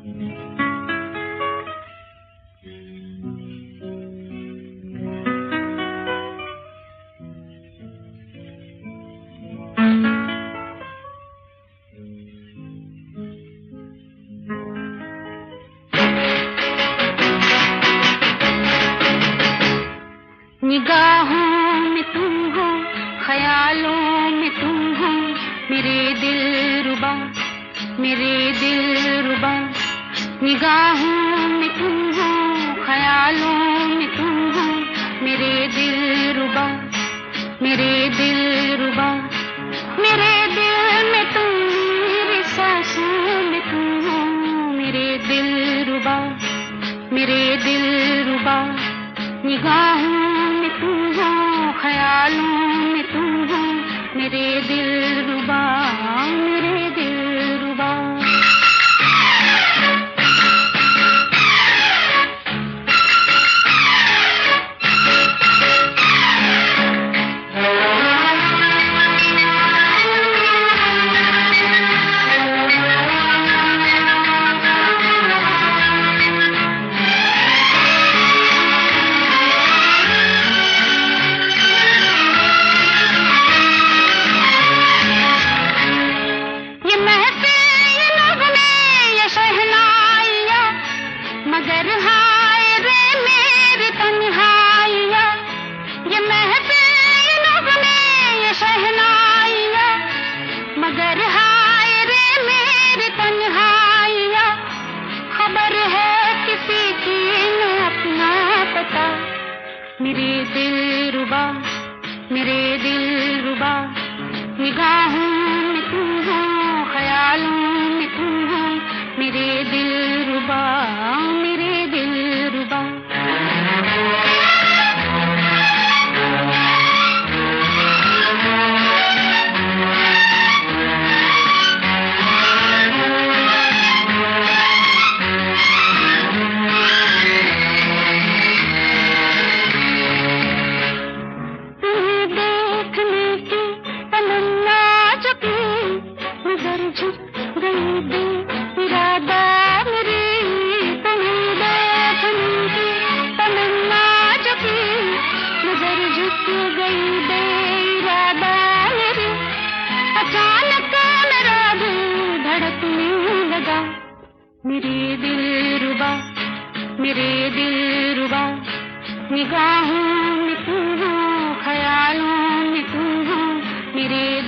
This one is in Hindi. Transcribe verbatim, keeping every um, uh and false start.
निगाहों में तुम हो, ख्यालों में तुम हो, मेरे दिल रुबा, मेरे दिल रुबा। निगाहों में तुम हो, ख्यालों में तुम हो, मेरे दिल रुबा, मेरे दिल रुबा। मेरे दिल में तुम, मेरी सांसों में तुम हो, मेरे दिल रुबा, मेरे दिल रुबा। निगाहों में तुम हो, ख्यालों में तुम हो, मेरे दिल रुबा, मेरे दिल रुबा। मगर हाय रे मेरी तन्हाइया, ये महफिल नगमे ये शहनाइया। मगर हाय रे मेरी तन्हाइया, खबर है किसी की न अपना पता। मेरे दिल रुबा, मेरे दिल रुबा। निगाहों में तुम हो, ख्यालों में तुम हो, मेरे दिल रुबा, मेरे दिल रुबा। तुम्हें देखने की तमन्ना जगी, मगर झुक गई दिल इरादा मेरी। तुम्हें देखने की तमन्ना जगी, मगर झुक गई दे इरादा मेरी। अचानक मेरा दिल धड़कने लगा, मेरे दिल रुबा, मेरे दिल रुबा। निगाहों में तुम हो, ख्यालों में तुम हो, मेरे